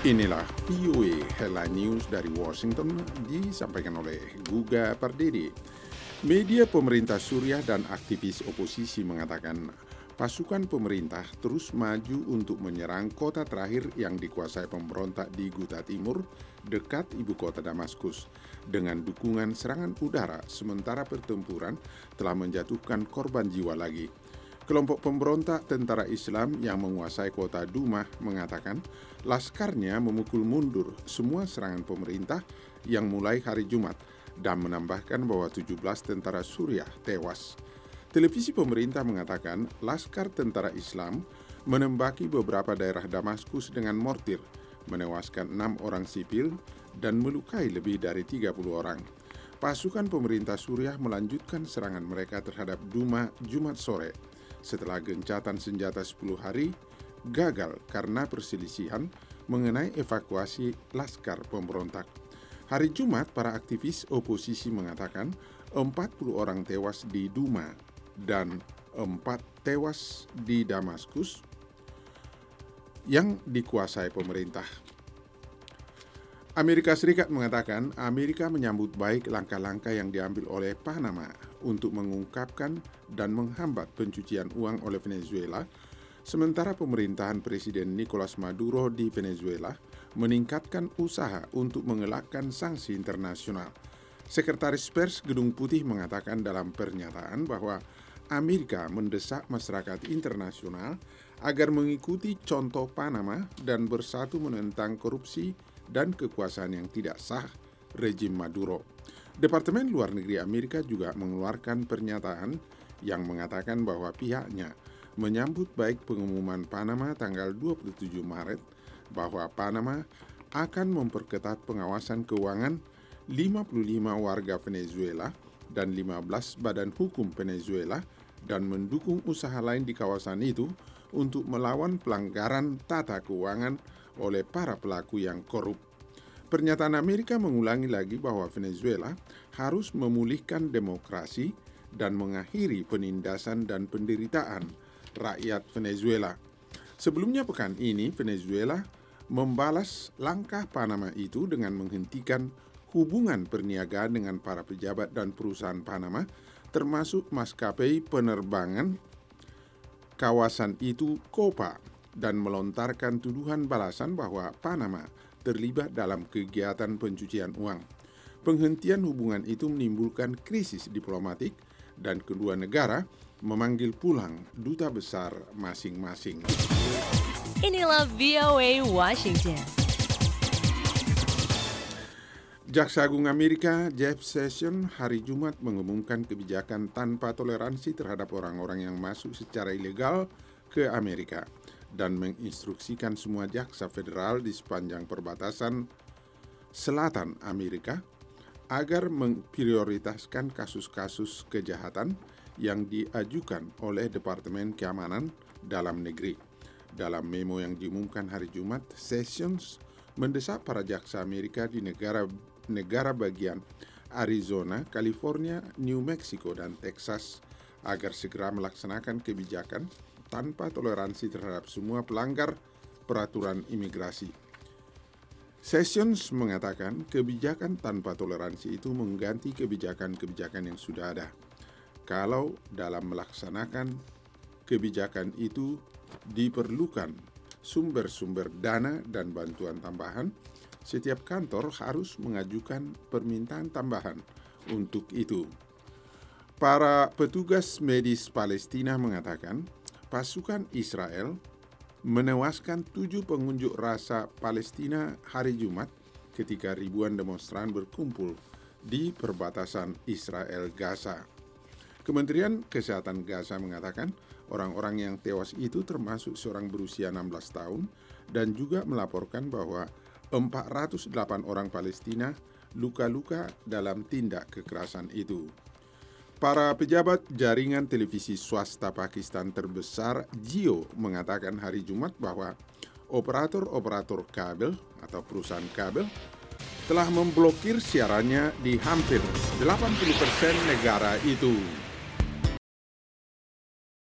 Inilah VOA Headline News dari Washington disampaikan oleh Guga Pardede. Media pemerintah Suriah dan aktivis oposisi mengatakan pasukan pemerintah terus maju untuk menyerang kota terakhir yang dikuasai pemberontak di Ghouta Timur dekat ibu kota Damaskus dengan dukungan serangan udara, sementara pertempuran telah menjatuhkan korban jiwa lagi. Kelompok pemberontak tentara Islam yang menguasai kota Dumah mengatakan laskarnya memukul mundur semua serangan pemerintah yang mulai hari Jumat dan menambahkan bahwa 17 tentara Suriah tewas. Televisi pemerintah mengatakan laskar tentara Islam menembaki beberapa daerah Damaskus dengan mortir, menewaskan 6 orang sipil dan melukai lebih dari 30 orang. Pasukan pemerintah Suriah melanjutkan serangan mereka terhadap Dumah Jumat sore setelah gencatan senjata 10 hari gagal karena perselisihan mengenai evakuasi laskar pemberontak. Hari Jumat, para aktivis oposisi mengatakan 40 orang tewas di Dumah dan 4 tewas di Damaskus yang dikuasai pemerintah. Amerika Serikat mengatakan Amerika menyambut baik langkah-langkah yang diambil oleh Panama untuk mengungkapkan dan menghambat pencucian uang oleh Venezuela, sementara pemerintahan Presiden Nicolas Maduro di Venezuela meningkatkan usaha untuk mengelakkan sanksi internasional. Sekretaris Pers Gedung Putih mengatakan dalam pernyataan bahwa Amerika mendesak masyarakat internasional agar mengikuti contoh Panama dan bersatu menentang korupsi dan kekuasaan yang tidak sah rejim Maduro. Departemen Luar Negeri Amerika juga mengeluarkan pernyataan yang mengatakan bahwa pihaknya menyambut baik pengumuman Panama tanggal 27 Maret bahwa Panama akan memperketat pengawasan keuangan 55 warga Venezuela dan 15 badan hukum Venezuela dan mendukung usaha lain di kawasan itu untuk melawan pelanggaran tata keuangan oleh para pelaku yang korup. Pernyataan Amerika mengulangi lagi bahwa Venezuela harus memulihkan demokrasi dan mengakhiri penindasan dan penderitaan rakyat Venezuela. Sebelumnya pekan ini, Venezuela membalas langkah Panama itu dengan menghentikan hubungan perniagaan dengan para pejabat dan perusahaan Panama, termasuk maskapai penerbangan kawasan itu Copa, dan melontarkan tuduhan balasan bahwa Panama terlibat dalam kegiatan pencucian uang. Penghentian hubungan itu menimbulkan krisis diplomatik dan kedua negara memanggil pulang duta besar masing-masing. Inilah VOA Washington. Jaksa Agung Amerika Jeff Sessions hari Jumat mengumumkan kebijakan tanpa toleransi terhadap orang-orang yang masuk secara ilegal ke Amerika dan menginstruksikan semua jaksa federal di sepanjang perbatasan selatan Amerika agar memprioritaskan kasus-kasus kejahatan yang diajukan oleh Departemen Keamanan Dalam Negeri. Dalam memo yang diumumkan hari Jumat, Sessions mendesak para jaksa Amerika di negara bagian Arizona, California, New Mexico, dan Texas agar segera melaksanakan kebijakan tanpa toleransi terhadap semua pelanggar peraturan imigrasi. Sessions mengatakan kebijakan tanpa toleransi itu mengganti kebijakan-kebijakan yang sudah ada. Kalau dalam melaksanakan kebijakan itu diperlukan sumber-sumber dana dan bantuan tambahan, setiap kantor harus mengajukan permintaan tambahan untuk itu. Para petugas medis Palestina mengatakan pasukan Israel menewaskan 7 pengunjuk rasa Palestina hari Jumat ketika ribuan demonstran berkumpul di perbatasan Israel-Gaza. Kementerian Kesehatan Gaza mengatakan orang-orang yang tewas itu termasuk seorang berusia 16 tahun dan juga melaporkan bahwa 408 orang Palestina luka-luka dalam tindak kekerasan itu. Para pejabat jaringan televisi swasta Pakistan terbesar Jio mengatakan hari Jumat bahwa operator-operator kabel atau perusahaan kabel telah memblokir siarannya di hampir 80% negara itu.